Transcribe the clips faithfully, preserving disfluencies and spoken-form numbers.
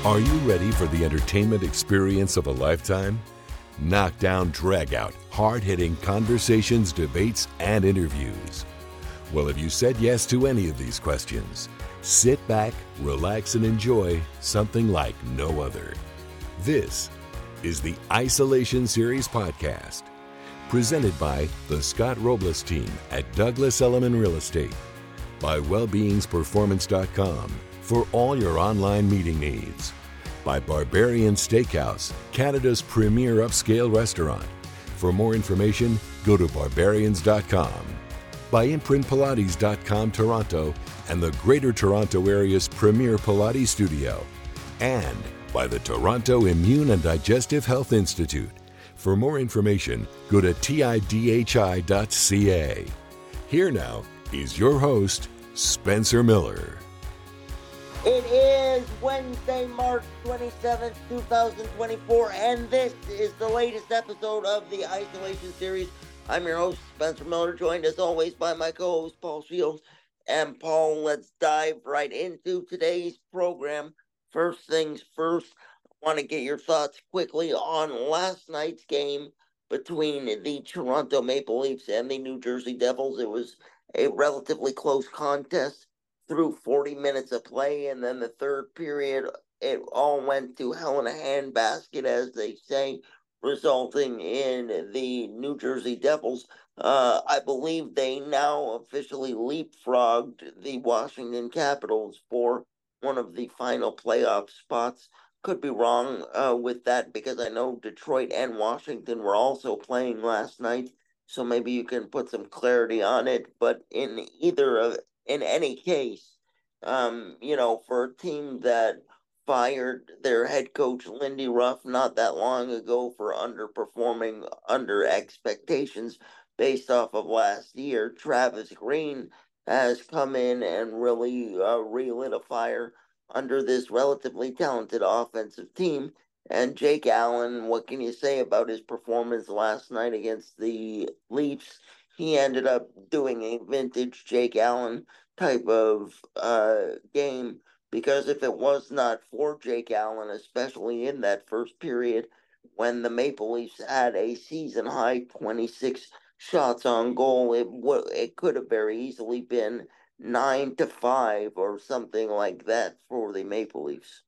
Are you ready for the entertainment experience of a lifetime? Knockdown, drag-out, hard-hitting conversations, debates, and interviews. Well, if you said yes to any of these questions, sit back, relax, and enjoy something like no other. This is the Isolation Series podcast, presented by the Scott Robles team at Douglas Elliman Real Estate, by Wellbeings Performance dot com for all your online meeting needs, by Barbarian Steakhouse, Canada's premier upscale restaurant. For more information, go to barbarians dot com, by imprint pilates dot com Toronto and the Greater Toronto Area's premier Pilates studio, and by the Toronto Immune and Digestive Health Institute. For more information, go to tidhi dot c a. Here now is your host, Spencer Miller. It is Wednesday, March twenty-seventh, twenty twenty-four, and this is the latest episode of the Isolation Series. I'm your host, Spencer Miller, joined as always by my co-host, Paul Shields. And Paul, let's dive right into today's program. First things first, I want to get your thoughts quickly on last night's game between the Toronto Maple Leafs and the New Jersey Devils. It was a relatively close contest through forty minutes of play, and then the third period, it all went to hell in a handbasket, as they say, resulting in the New Jersey Devils. Uh, I believe they now officially leapfrogged the Washington Capitals for one of the final playoff spots. Could be wrong uh, with that, because I know Detroit and Washington were also playing last night, so maybe you can put some clarity on it. But in either of in any case, um, you know, for a team that fired their head coach Lindy Ruff not that long ago for underperforming under expectations based off of last year, Travis Green has come in and really uh, relit a fire under this relatively talented offensive team. And Jake Allen, what can you say about his performance last night against the Leafs? He ended up doing a vintage Jake Allen type of uh, game, because if it was not for Jake Allen, especially in that first period when the Maple Leafs had a season-high twenty-six shots on goal, it w- it could have very easily been nine to five or something like that for the Maple Leafs.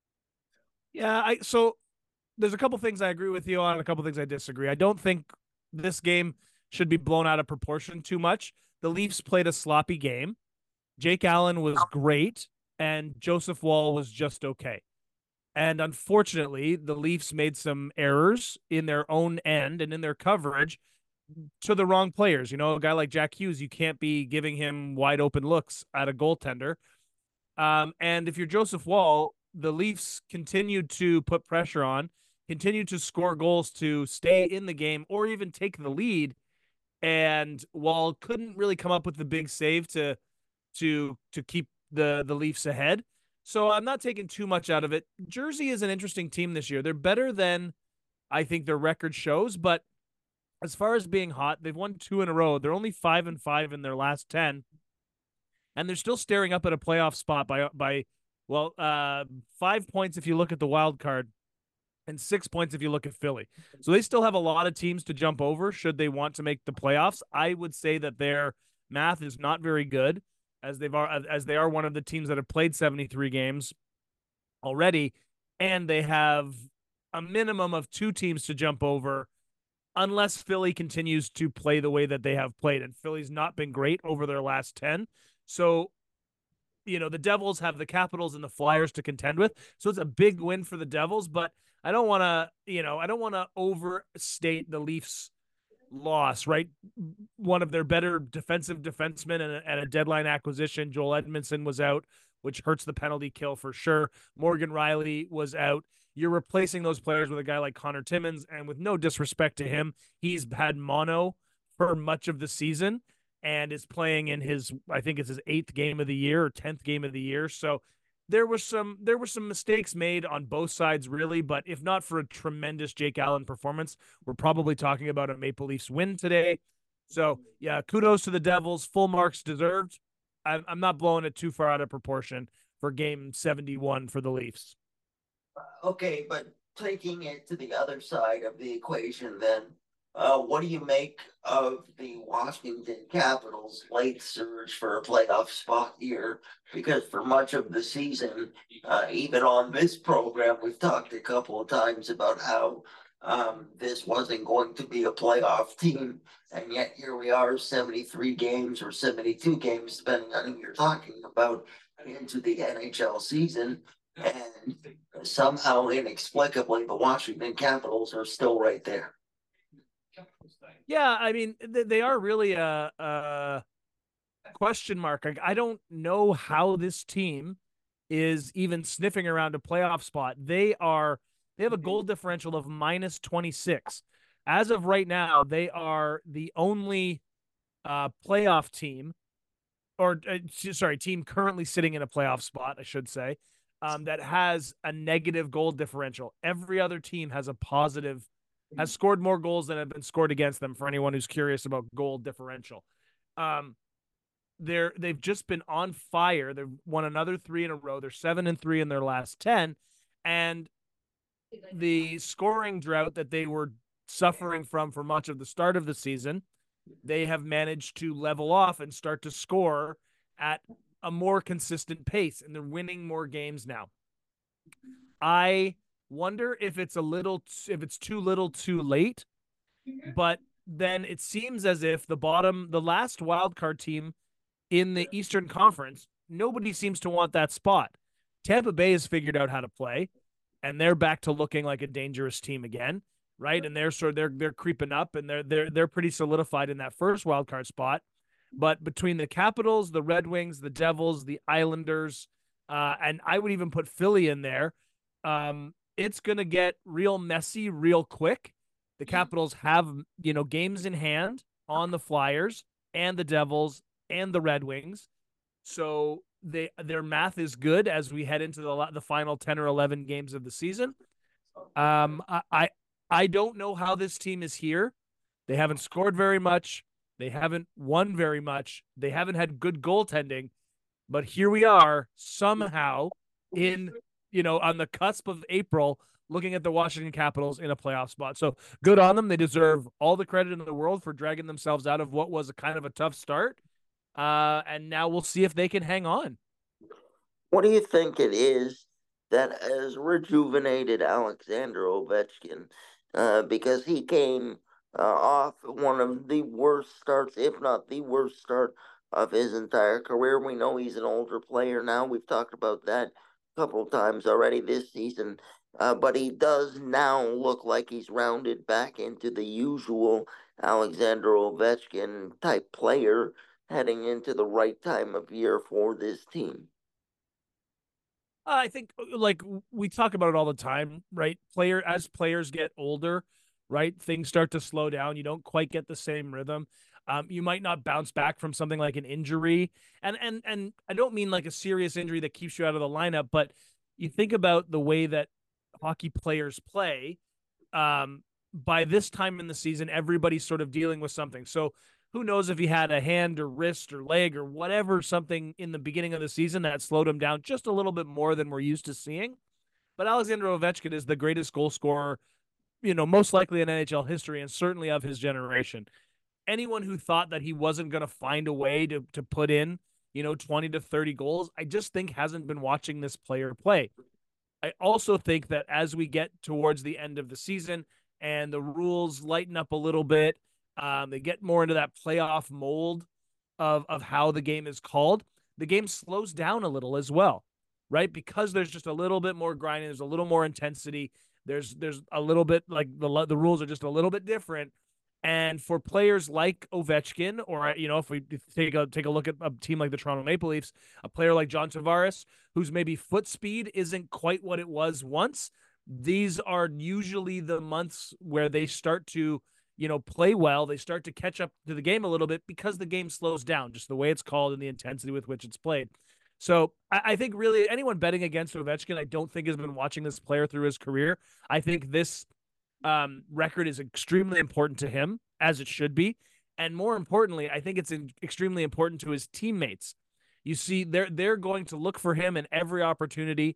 Yeah, I so there's a couple things I agree with you on, a couple things I disagree. I don't think this game should be blown out of proportion too much. The Leafs played a sloppy game. Jake Allen was great, and Joseph Woll was just okay. And unfortunately, the Leafs made some errors in their own end and in their coverage to the wrong players. You know, a guy like Jack Hughes, you can't be giving him wide open looks at a goaltender. Um, and if you're Joseph Woll, the Leafs continued to put pressure on, continued to score goals to stay in the game or even take the lead. And Woll couldn't really come up with the big save to to to keep the the Leafs ahead. So I'm not taking too much out of it. Jersey is an interesting team this year. They're better than I think their record shows, but as far as being hot, they've won two in a row. They're only five and five in their last ten, and they're still staring up at a playoff spot by by well, uh, five points if you look at the wild card, and six points if you look at Philly. So they still have a lot of teams to jump over should they want to make the playoffs. I would say that their math is not very good, as they've are as they are one of the teams that have played seventy-three games already, and they have a minimum of two teams to jump over unless Philly continues to play the way that they have played. And Philly's not been great over their last ten. So, you know, the Devils have the Capitals and the Flyers to contend with. So it's a big win for the Devils, but I don't want to, you know, I don't want to overstate the Leafs' loss, right? One of their better defensive defensemen and a, and a deadline acquisition, Joel Edmondson, was out, which hurts the penalty kill for sure. Morgan Rielly was out. You're replacing those players with a guy like Connor Timmins, and with no disrespect to him, he's had mono for much of the season and is playing in his, I think it's his eighth game of the year or tenth game of the year. So there were some there were some mistakes made on both sides, really, but if not for a tremendous Jake Allen performance, we're probably talking about a Maple Leafs win today. So, yeah, kudos to the Devils. Full marks deserved. I'm, I'm not blowing it too far out of proportion for game seventy-one for the Leafs. Okay, but taking it to the other side of the equation, then, uh, what do you make of the Washington Capitals' late surge for a playoff spot here? Because for much of the season, uh, even on this program, we've talked a couple of times about how um, this wasn't going to be a playoff team, and yet here we are, seventy-three games or seventy-two games, depending on who you're talking about, into the N H L season. And somehow, inexplicably, the Washington Capitals are still right there. Yeah, I mean, they, they are really a, a question mark. I, I don't know how this team is even sniffing around a playoff spot. They are they have a goal differential of minus twenty-six. As of right now, they are the only uh, playoff team, or uh, sorry, team currently sitting in a playoff spot, I should say, um, that has a negative goal differential. Every other team has a positive, has scored more goals than have been scored against them. For anyone who's curious about goal differential, um, they're they've just been on fire. They've won another three in a row. They're seven and three in their last ten, and the scoring drought that they were suffering from for much of the start of the season, they have managed to level off and start to score at a more consistent pace, and they're winning more games now. I wonder if it's a little, if it's too little, too late, but then it seems as if the bottom, the last wild card team in the Eastern Conference, nobody seems to want that spot. Tampa Bay has figured out how to play, and they're back to looking like a dangerous team again, right? And they're sort of they're they're creeping up, and they're they're they're pretty solidified in that first wild card spot. But between the Capitals, the Red Wings, the Devils, the Islanders, uh, and I would even put Philly in there, um, it's gonna get real messy real quick. The Capitals have, you know, games in hand on the Flyers and the Devils and the Red Wings. So they their math is good as we head into the the final ten or eleven games of the season. Um, I, I I don't know how this team is here. They haven't scored very much. They haven't won very much. They haven't had good goaltending, but here we are somehow in, you know, on the cusp of April, looking at the Washington Capitals in a playoff spot. So good on them. They deserve all the credit in the world for dragging themselves out of what was a kind of a tough start. Uh, and now we'll see if they can hang on. What do you think it is that has rejuvenated Alexander Ovechkin? Uh, because he came uh, off one of the worst starts, if not the worst start of his entire career. We know he's an older player now. We've talked about that a couple of times already this season. Uh, but he does now look like he's rounded back into the usual Alexander Ovechkin type player heading into the right time of year for this team. I think like we talk about it all the time, right? Player as players get older, right? Things start to slow down. You don't quite get the same rhythm. Um, you might not bounce back from something like an injury, and and and I don't mean like a serious injury that keeps you out of the lineup, but you think about the way that hockey players play. Um, by this time in the season, everybody's sort of dealing with something. So who knows if he had a hand or wrist or leg or whatever, something in the beginning of the season that slowed him down just a little bit more than we're used to seeing. But Alexander Ovechkin is the greatest goal scorer, you know, most likely in N H L history and certainly of his generation. Anyone who thought that he wasn't going to find a way to to put in, you know, twenty to thirty goals, I just think hasn't been watching this player play. I also think that as we get towards the end of the season and the rules lighten up a little bit, um, they get more into that playoff mold of of how the game is called. The game slows down a little as well, right? Because there's just a little bit more grinding, there's a little more intensity. There's there's a little bit like the the rules are just a little bit different. And for players like Ovechkin, or you know, if we take a take a look at a team like the Toronto Maple Leafs, a player like John Tavares, whose maybe foot speed isn't quite what it was once, these are usually the months where they start to, you know, play well. They start to catch up to the game a little bit because the game slows down, just the way it's called and the intensity with which it's played. So I, I think really anyone betting against Ovechkin, I don't think has been watching this player through his career. I think this um, record is extremely important to him, as it should be. And more importantly, I think it's in, extremely important to his teammates. You see, they're they're going to look for him in every opportunity.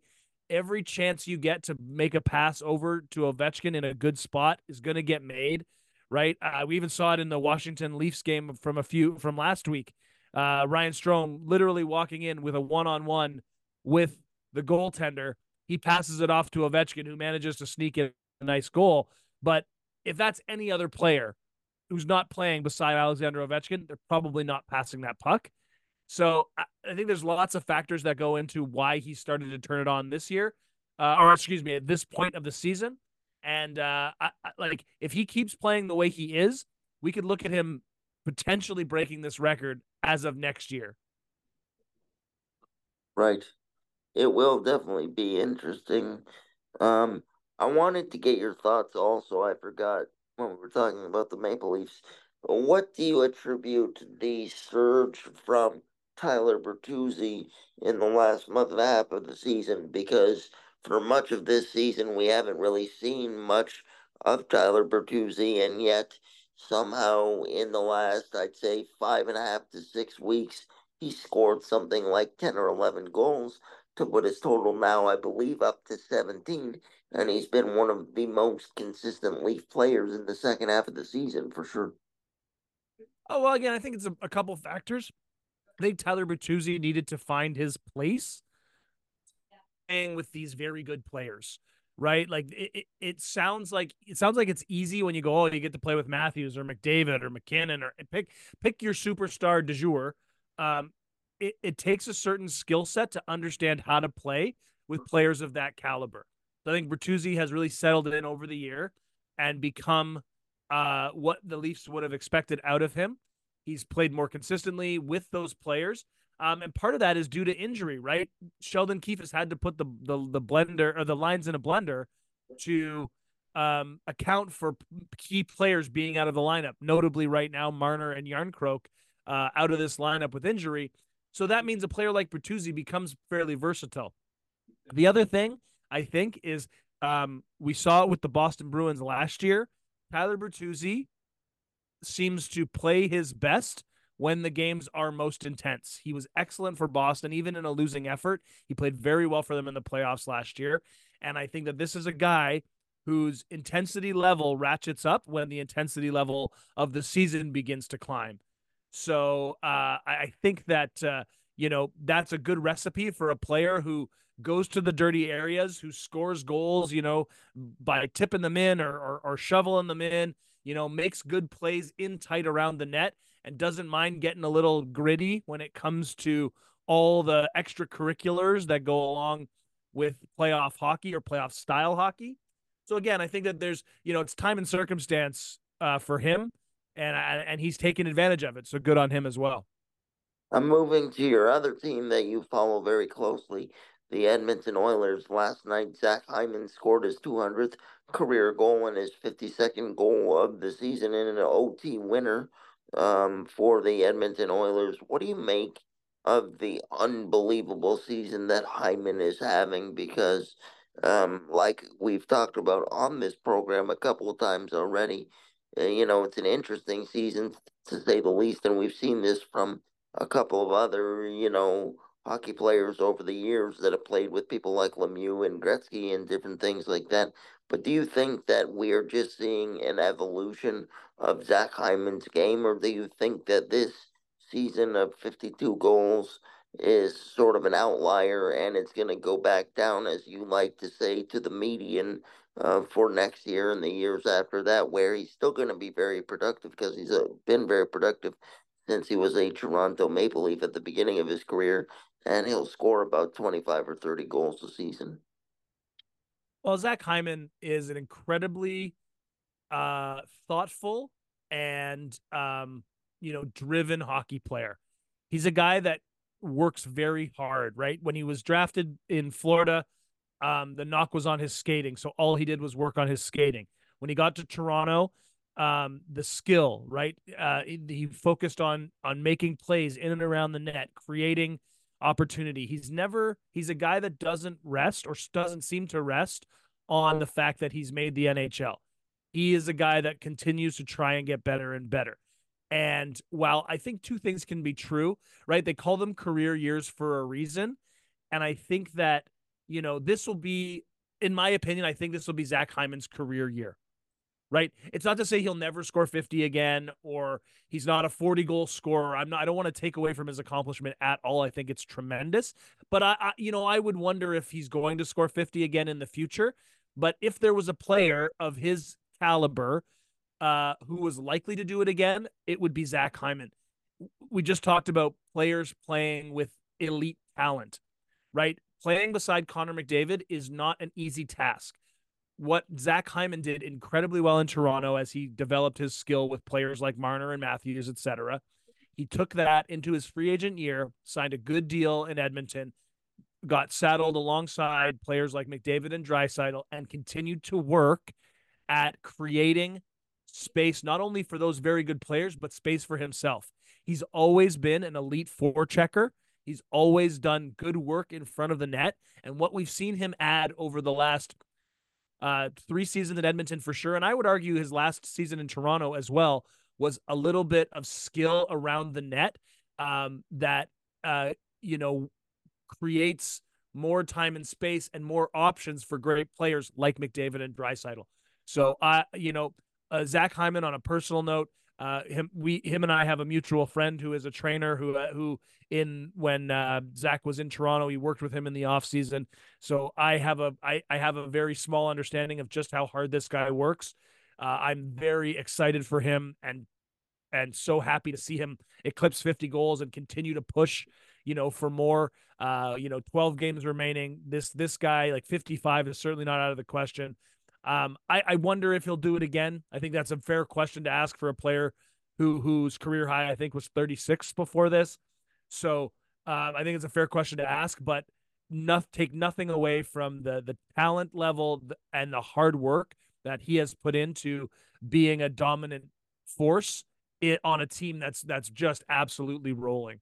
every chance you get to make a pass over to Ovechkin in a good spot is going to get made, right? Uh, we even saw it in the Washington Leafs game from a few from last week. Uh, Ryan Strome literally walking in with a one-on-one with the goaltender. He passes it off to Ovechkin, who manages to sneak in a nice goal. But if that's any other player who's not playing beside Alexander Ovechkin, they're probably not passing that puck. So I, I think there's lots of factors that go into why he started to turn it on this year, uh, or excuse me, at this point of the season. And uh, I, I, like, if he keeps playing the way he is, we could look at him potentially breaking this record as of next year. Right. It will definitely be interesting. Um, I wanted to get your thoughts also. I forgot when we were talking about the Maple Leafs. What do you attribute the surge from Tyler Bertuzzi in the last month and a half of the season? Because for much of this season, we haven't really seen much of Tyler Bertuzzi, and yet somehow in the last, I'd say, five and a half to six weeks, he scored something like ten or eleven goals to put his total now, I believe, up to seventeen. And he's been one of the most consistent Leaf players in the second half of the season, for sure. Oh, well, again, I think it's a, a couple factors. I think Tyler Bertuzzi needed to find his place playing with these very good players, right? Like it, it, it sounds like it sounds like it's easy when you go, oh, you get to play with Matthews or McDavid or McKinnon or pick pick your superstar du jour. Um, it, it takes a certain skill set to understand how to play with players of that caliber. So I think Bertuzzi has really settled in over the year and become uh, what the Leafs would have expected out of him. He's played more consistently with those players. Um, and part of that is due to injury, right? Sheldon Keefe has had to put the the, the blender or the lines in a blender to um, account for key players being out of the lineup, notably right now Marner and Yarncroke uh, out of this lineup with injury. So that means a player like Bertuzzi becomes fairly versatile. The other thing I think is um, we saw it with the Boston Bruins last year. Tyler Bertuzzi seems to play his best when the games are most intense. He was excellent for Boston, even in a losing effort. He played very well for them in the playoffs last year. And I think that this is a guy whose intensity level ratchets up when the intensity level of the season begins to climb. So uh, I think that, uh, you know, that's a good recipe for a player who goes to the dirty areas, who scores goals, you know, by tipping them in or, or, or shoveling them in, you know, makes good plays in tight around the net and doesn't mind getting a little gritty when it comes to all the extracurriculars that go along with playoff hockey or playoff style hockey. So again, I think that there's, you know, it's time and circumstance uh, for him, and and he's taken advantage of it. So good on him as well. I'm moving to your other team that you follow very closely, the Edmonton Oilers. Last night, Zach Hyman scored his two hundredth career goal and his fifty-second goal of the season in an O T winner um, for the Edmonton Oilers. What do you make of the unbelievable season that Hyman is having? Because, um, like we've talked about on this program a couple of times already, uh, you know, it's an interesting season to say the least, and we've seen this from a couple of other, you know, hockey players over the years that have played with people like Lemieux and Gretzky and different things like that. But do you think that we're just seeing an evolution of Zach Hyman's game, or do you think that this season of fifty-two goals is sort of an outlier and it's going to go back down, as you like to say, to the median uh, for next year and the years after that, where he's still going to be very productive because he's uh, been very productive since he was a Toronto Maple Leaf at the beginning of his career, and he'll score about twenty-five or thirty goals a season. Well, Zach Hyman is an incredibly uh, thoughtful and, um, you know, driven hockey player. He's a guy that works very hard, right? When he was drafted in Florida, um, the knock was on his skating. So all he did was work on his skating. When he got to Toronto, um, the skill, right? Uh, he focused on on making plays in and around the net, creating opportunity. He's never he's a guy that doesn't rest or doesn't seem to rest on the fact that he's made the N H L. He is a guy that continues to try and get better and better. And while I think two things can be true, right? They call them career years for a reason. And I think that you know, this will be, in my opinion, I think this will be Zach Hyman's career year. Right? It's not to say he'll never score fifty again, or he's not a forty goal scorer. I'm not, I don't want to take away from his accomplishment at all. I think it's tremendous, but I, I, you know, I would wonder if he's going to score fifty again in the future. But if there was a player of his caliber uh, who was likely to do it again, it would be Zach Hyman. We just talked about players playing with elite talent, right? Playing beside Connor McDavid is not an easy task. What Zach Hyman did incredibly well in Toronto as he developed his skill with players like Marner and Matthews, et cetera. He took that into his free agent year, signed a good deal in Edmonton, got saddled alongside players like McDavid and Draisaitl, and continued to work at creating space, not only for those very good players, but space for himself. He's always been an elite forechecker. He's always done good work in front of the net. And what we've seen him add over the last Uh, three seasons in Edmonton for sure, and I would argue his last season in Toronto as well, was a little bit of skill around the net um, that uh, you know creates more time and space and more options for great players like McDavid and Draisaitl. So I, uh, you know, uh, Zach Hyman, on a personal note, uh, him we him and I have a mutual friend who is a trainer who uh, who in when uh, Zach was in Toronto, he worked with him in the off season. So I have a I, I have a very small understanding of just how hard this guy works. Uh, I'm very excited for him and and so happy to see him eclipse fifty goals and continue to push, you know, for more. Uh, you know, twelve games remaining. This this guy, like fifty-five, is certainly not out of the question. Um, I, I wonder if he'll do it again. I think that's a fair question to ask for a player who whose career high I think was thirty-six before this. So uh, I think it's a fair question to ask, but not take nothing away from the the talent level and the hard work that he has put into being a dominant force it, on a team that's that's just absolutely rolling.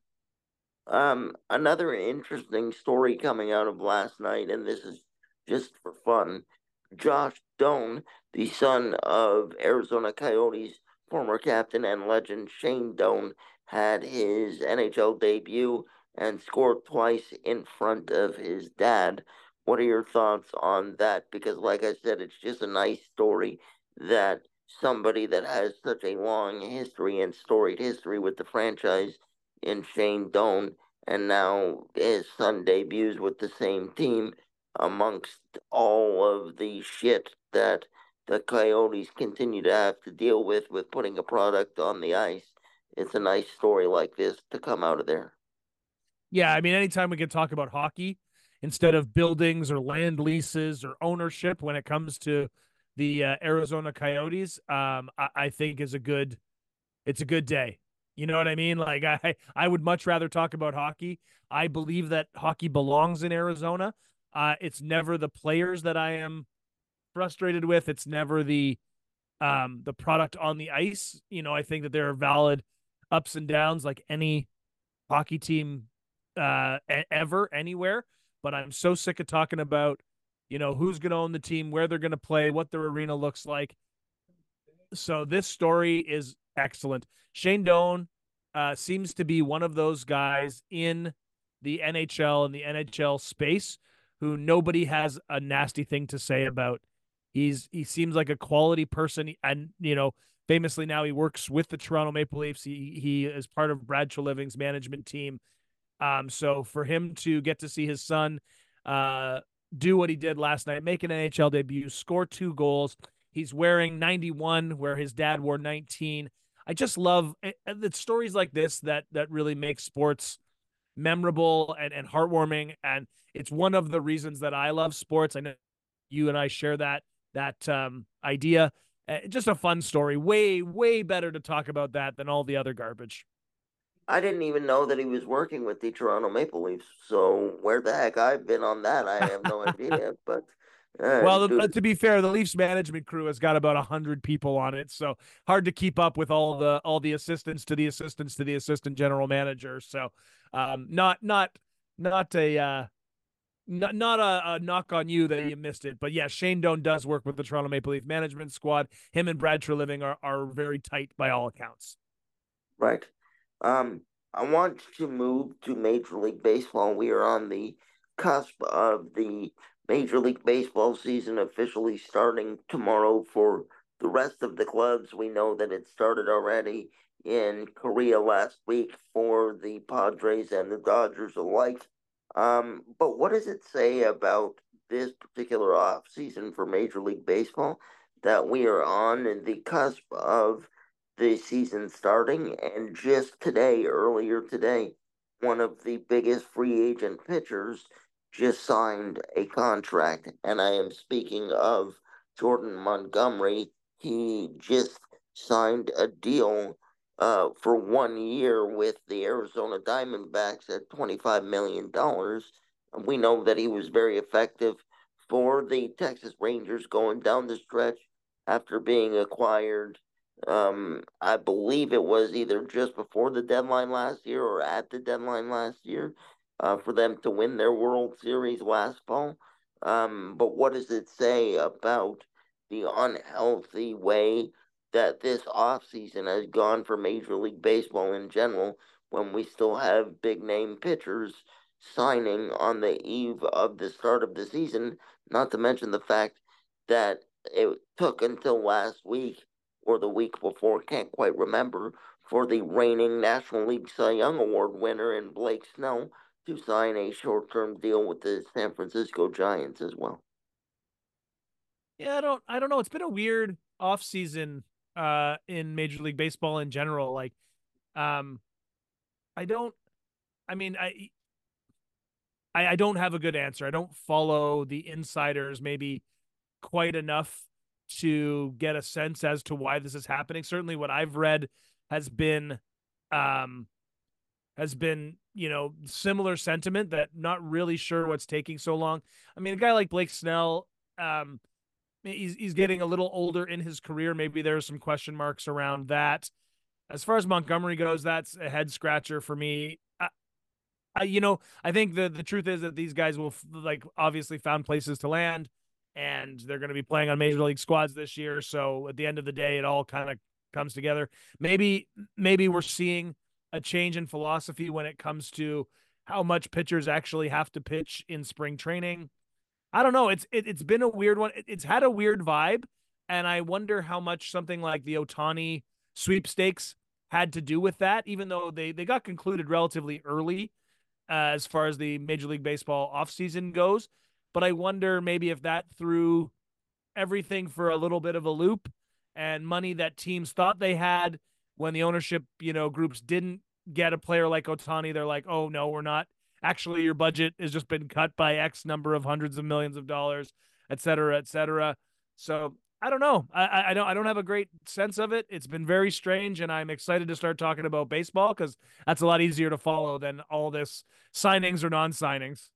Um, another interesting story coming out of last night, and this is just for fun. Josh Doan, the son of Arizona Coyotes former captain and legend Shane Doan, had his N H L debut and scored twice in front of his dad. What are your thoughts on that? Because, like I said, it's just a nice story that somebody that has such a long history and storied history with the franchise in Shane Doan, and now his son debuts with the same team amongst all of the shit that the Coyotes continue to have to deal with with putting a product on the ice. It's a nice story like this to come out of there. Yeah, I mean, anytime we can talk about hockey instead of buildings or land leases or ownership when it comes to the uh, Arizona Coyotes, um, I, I think is a good, it's a good day. You know what I mean? Like I, I would much rather talk about hockey. I believe that hockey belongs in Arizona. Uh, it's never the players that I am frustrated with. It's never the, um, the product on the ice. You know, I think that there are valid ups and downs like any hockey team uh, ever, anywhere. But I'm so sick of talking about, you know, who's going to own the team, where they're going to play, what their arena looks like. So this story is excellent. Shane Doan uh, seems to be one of those guys in the N H L and the N H L space who nobody has a nasty thing to say about. He's he seems like a quality person, and you know, famously now he works with the Toronto Maple Leafs. He he is part of Brad Treliving's management team. Um, so for him to get to see his son uh, do what he did last night, make an N H L debut, score two goals. He's wearing ninety-one where his dad wore nineteen. I just love it, the stories like this that that really make sports memorable and, and heartwarming. And it's one of the reasons that I love sports. I know you and I share that that um, idea. Uh, just a fun story. Way, way better to talk about that than all the other garbage. I didn't even know that he was working with the Toronto Maple Leafs. So where the heck I've been on that, I have no idea. But uh, Well, dude, to be fair, the Leafs management crew has got about a hundred people on it, so hard to keep up with all the all the assistants to the assistants to the assistant general manager. So, um, not not not a uh, not not a, a knock on you that you missed it, but yeah, Shane Doan does work with the Toronto Maple Leaf management squad. Him and Brad Treliving are are very tight by all accounts. right. Um, I want to move to Major League Baseball. We are on the cusp of the Major League Baseball season officially starting tomorrow for the rest of the clubs. We know that it started already in Korea last week for the Padres and the Dodgers alike. Um, but what does it say about this particular off season for Major League Baseball that we are on the cusp of the season starting? And just today, earlier today, one of the biggest free agent pitchers just signed a contract, and I am speaking of Jordan Montgomery. He just signed a deal uh, for one year with the Arizona Diamondbacks at twenty-five million dollars. We know that he was very effective for the Texas Rangers going down the stretch after being acquired. Um, I believe it was either just before the deadline last year or at the deadline last year uh, for them to win their World Series last fall. Um, but what does it say about the unhealthy way that this offseason has gone for Major League Baseball in general when we still have big name pitchers signing on the eve of the start of the season, not to mention the fact that it took until last week or the week before, can't quite remember, for the reigning National League Cy Young Award winner in Blake Snell to sign a short-term deal with the San Francisco Giants as well. Yeah, I don't I don't know. It's been a weird off season uh in Major League Baseball in general. Like um I don't I mean I I, I don't have a good answer. I don't follow the insiders maybe quite enough to get a sense as to why this is happening. Certainly what I've read has been um has been, you know, similar sentiment that not really sure what's taking so long. I mean, a guy like Blake Snell, um, he's he's getting a little older in his career. Maybe there's some question marks around that. As far as Montgomery goes, that's a head scratcher for me. I, I, you know, I think the the truth is that these guys will like obviously found places to land, and they're going to be playing on major league squads this year. So at the end of the day, it all kind of comes together. Maybe maybe we're seeing a change in philosophy when it comes to how much pitchers actually have to pitch in spring training. I don't know. It's it, it's been a weird one. It, it's had a weird vibe, and I wonder how much something like the Ohtani sweepstakes had to do with that. Even though they they got concluded relatively early uh, as far as the Major League Baseball offseason goes, but I wonder maybe if that threw everything for a little bit of a loop, and money that teams thought they had when the ownership, you know, groups didn't get a player like Ohtani, they're like, oh no, we're not. Actually, your budget has just been cut by X number of hundreds of millions of dollars, et cetera, et cetera. So I don't know. I, I don't I don't have a great sense of it. It's been very strange, and I'm excited to start talking about baseball because that's a lot easier to follow than all this signings or non-signings.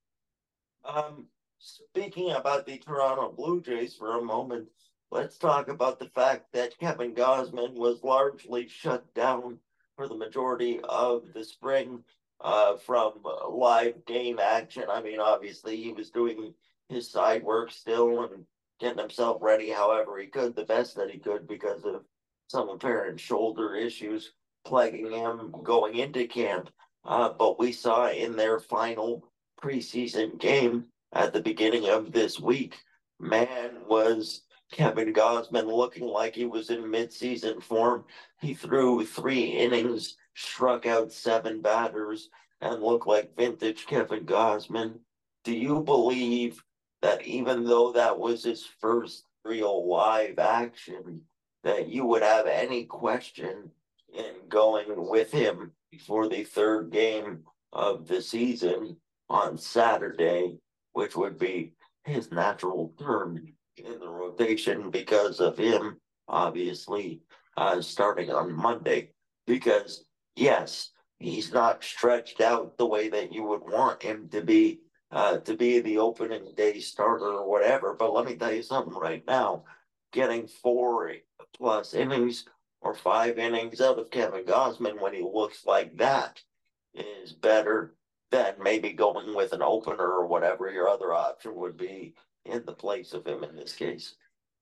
Um, Speaking about the Toronto Blue Jays for a moment, let's talk about the fact that Kevin Gausman was largely shut down for the majority of the spring uh, from live game action. I mean, obviously, he was doing his side work still and getting himself ready however he could, the best that he could, because of some apparent shoulder issues plaguing him going into camp. Uh, but we saw in their final preseason game at the beginning of this week, man, was Kevin Gausman looking like he was in midseason form. He threw three innings, struck out seven batters, and looked like vintage Kevin Gausman. Do you believe that even though that was his first real live action, that you would have any question in going with him for the third game of the season on Saturday, which would be his natural turn in the rotation because of him, obviously, uh, starting on Monday? Because, yes, he's not stretched out the way that you would want him to be, uh, to be the opening day starter or whatever. But let me tell you something right now. Getting four plus innings or five innings out of Kevin Gausman when he looks like that is better than maybe going with an opener or whatever your other option would be in the place of him in this case.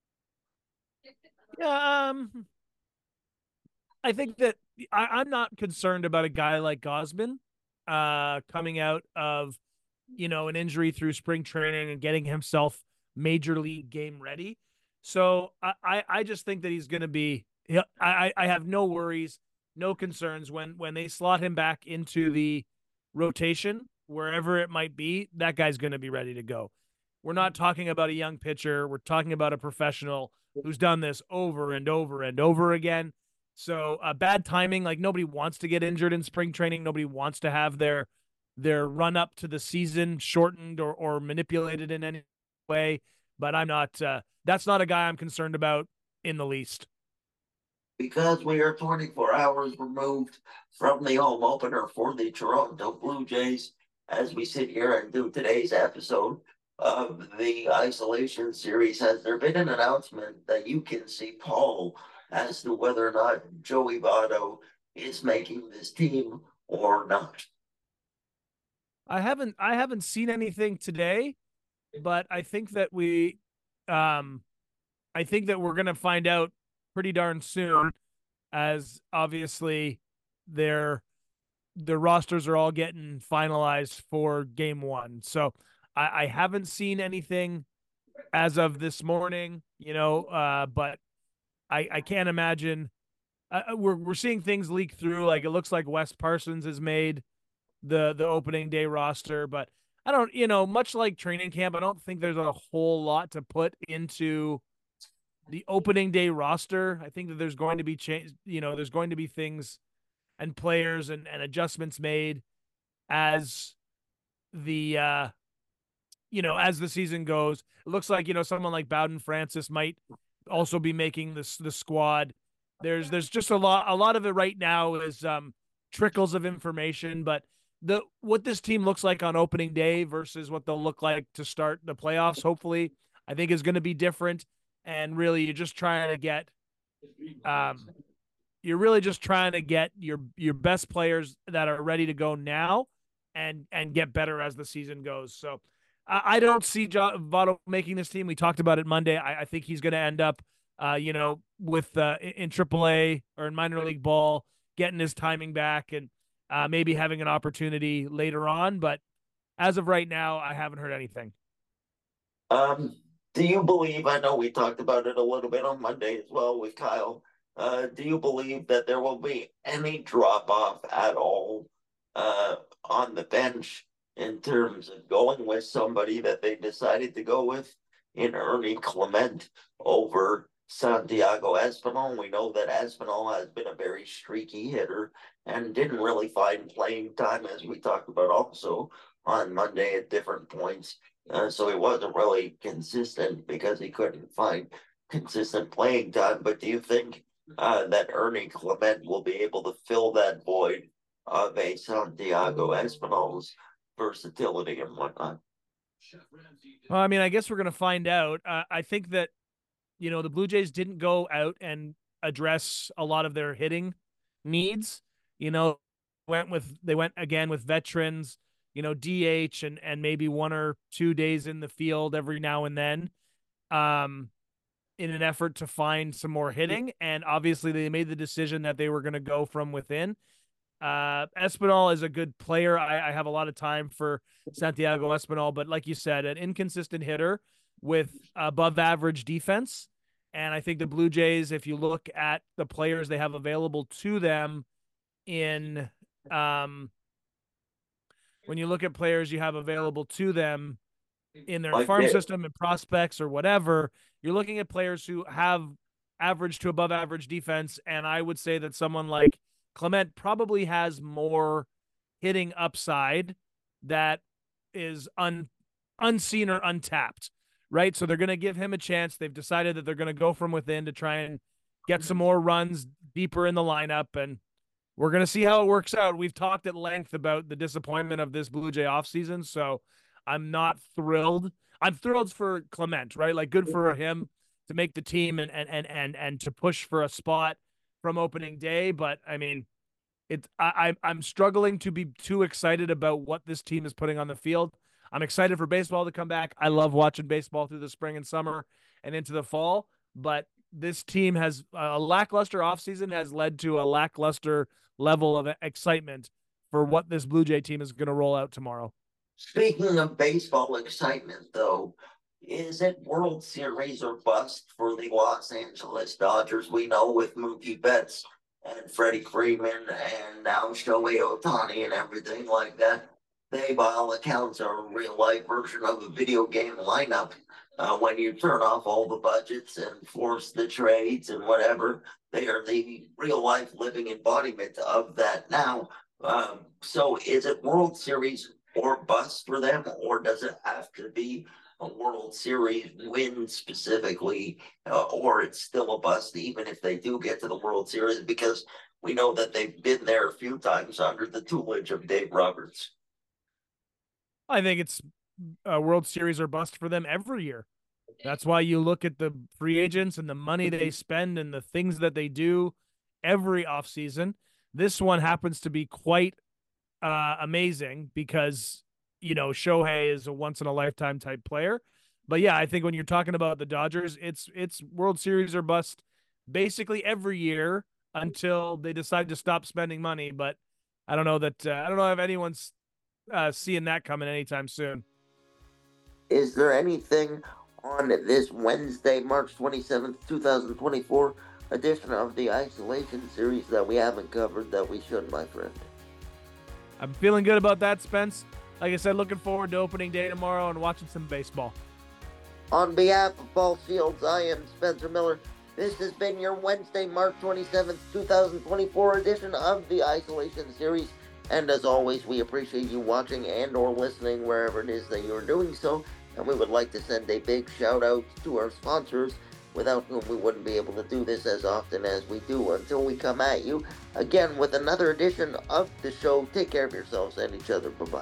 Yeah, um, I think that I, I'm not concerned about a guy like Gausman uh, coming out of you know, an injury through spring training and getting himself major league game ready. So I, I just think that he's going to be. I, I have no worries, no concerns when when they slot him back into the rotation, wherever it might be. That guy's going to be ready to go. We're not talking about a young pitcher. We're talking about a professional who's done this over and over and over again. So uh, bad timing. Like nobody wants to get injured in spring training. Nobody wants to have their their run up to the season shortened or or manipulated in any way. But I'm not. Uh, that's not a guy I'm concerned about in the least. Because we are twenty-four hours removed from the home opener for the Toronto Blue Jays, as we sit here and do today's episode of the Isolation Series, has there been an announcement that you can see, Paul, as to whether or not Joey Votto is making this team or not? I haven't I haven't seen anything today, but I think that we um I think that we're gonna find out pretty darn soon, as obviously their their rosters are all getting finalized for game one. So I, I haven't seen anything as of this morning, you know, uh, but I, I can't imagine uh, we're we're seeing things leak through. Like it looks like Wes Parsons has made the the opening day roster, but I don't, you know, much like training camp, I don't think there's a whole lot to put into the opening day roster. I think that there's going to be change, you know, there's going to be things and players and, and adjustments made as the uh you know, as the season goes. It looks like, you know, someone like Bowden Francis might also be making this the squad. There's there's just a lot a lot of it right now is um trickles of information, but the what this team looks like on opening day versus what they'll look like to start the playoffs, hopefully, I think is going to be different. And really, you're just trying to get, um, you're really just trying to get your your best players that are ready to go now, and and get better as the season goes. So, I, I don't see jo- Votto making this team. We talked about it Monday. I, I think he's going to end up, uh, you know, with uh, in triple A or in minor league ball, getting his timing back and uh, maybe having an opportunity later on. But as of right now, I haven't heard anything. Um. Do you believe, I know we talked about it a little bit on Monday as well with Kyle, uh, do you believe that there will be any drop off at all uh, on the bench in terms of going with somebody that they decided to go with in Ernie Clement over Santiago Espinal? We know that Espinal has been a very streaky hitter and didn't really find playing time, as we talked about also on Monday at different points. Uh, so he wasn't really consistent because he couldn't find consistent playing time. But do you think uh, that Ernie Clement will be able to fill that void of a Santiago Espinal's versatility and whatnot? Well, I mean, I guess we're going to find out. Uh, I think that, you know, the Blue Jays didn't go out and address a lot of their hitting needs. You know, went with they went again with veterans, you know, D H and and maybe one or two days in the field every now and then, um, in an effort to find some more hitting. And obviously, they made the decision that they were going to go from within. Uh, Espinal is a good player. I, I have a lot of time for Santiago Espinal, but like you said, an inconsistent hitter with above average defense. And I think the Blue Jays, if you look at the players they have available to them in, um, when you look at players you have available to them in their Like farm this. system and prospects or whatever, you're looking at players who have average to above average defense. And I would say that someone like Clement probably has more hitting upside that is un, unseen or untapped, right? So they're going to give him a chance. They've decided that they're going to go from within to try and get some more runs deeper in the lineup, and we're going to see how it works out. We've talked at length about the disappointment of this Blue Jay offseason, so I'm not thrilled. I'm thrilled for Clement, right? Like, good for him to make the team and and and and, and to push for a spot from opening day. But I mean, it's I I'm struggling to be too excited about what this team is putting on the field. I'm excited for baseball to come back. I love watching baseball through the spring and summer and into the fall. But this team has a lackluster offseason has led to a lackluster level of excitement for what this Blue Jay team is going to roll out tomorrow. Speaking of baseball excitement, though, is it World Series or bust for the Los Angeles Dodgers? We know with Mookie Betts and Freddie Freeman and now Shohei Ohtani and everything like that, they, by all accounts, are a real-life version of a video game lineup. Uh, when you turn off all the budgets and force the trades and whatever, they are the real-life living embodiment of that now. Um, so is it World Series or bust for them, or does it have to be a World Series win specifically, uh, or it's still a bust even if they do get to the World Series, because we know that they've been there a few times under the tutelage of Dave Roberts? I think it's a World Series or bust for them every year. That's why you look at the free agents and the money they spend and the things that they do every offseason. This one happens to be quite uh, amazing because, you know, Shohei is a once-in-a-lifetime type player. But, yeah, I think when you're talking about the Dodgers, it's it's World Series or bust basically every year until they decide to stop spending money. But I don't know that uh, I don't know if anyone's uh, seeing that coming anytime soon. Is there anything on this Wednesday, March twenty-seventh, twenty twenty-four edition of the Isolation Series that we haven't covered that we should, my friend? I'm feeling good about that, Spence. Like I said, looking forward to opening day tomorrow and watching some baseball. On behalf of Paul Shields, I am Spencer Miller. This has been your Wednesday, March twenty-seventh, twenty twenty-four edition of the Isolation Series. And as always, we appreciate you watching and or listening wherever it is that you're doing so. And we would like to send a big shout out to our sponsors, without whom we wouldn't be able to do this as often as we do until we come at you again with another edition of the show. Take care of yourselves and each other. Bye-bye.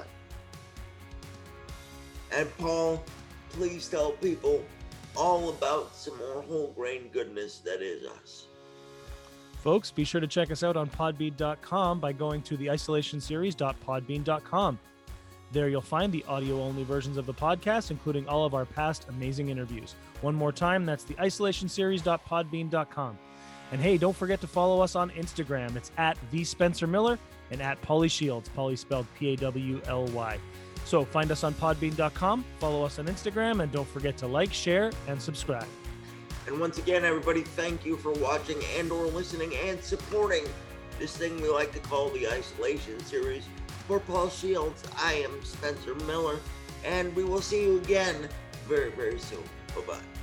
And Paul, please tell people all about some more whole grain goodness that is us. Folks, be sure to check us out on podbean dot com by going to the isolation series dot podbean dot com. There you'll find the audio-only versions of the podcast, including all of our past amazing interviews. One more time, that's the isolation series dot podbean dot com. And hey, don't forget to follow us on Instagram. It's at the Spencer Miller and at Pauly Shields, Pauly spelled P A W L Y. So find us on podbean dot com, follow us on Instagram, and don't forget to like, share, and subscribe. And once again, everybody, thank you for watching and or listening and supporting this thing we like to call the Isolation Series. For Paul Shields, I am Spencer Miller, and we will see you again very, very soon. Bye-bye.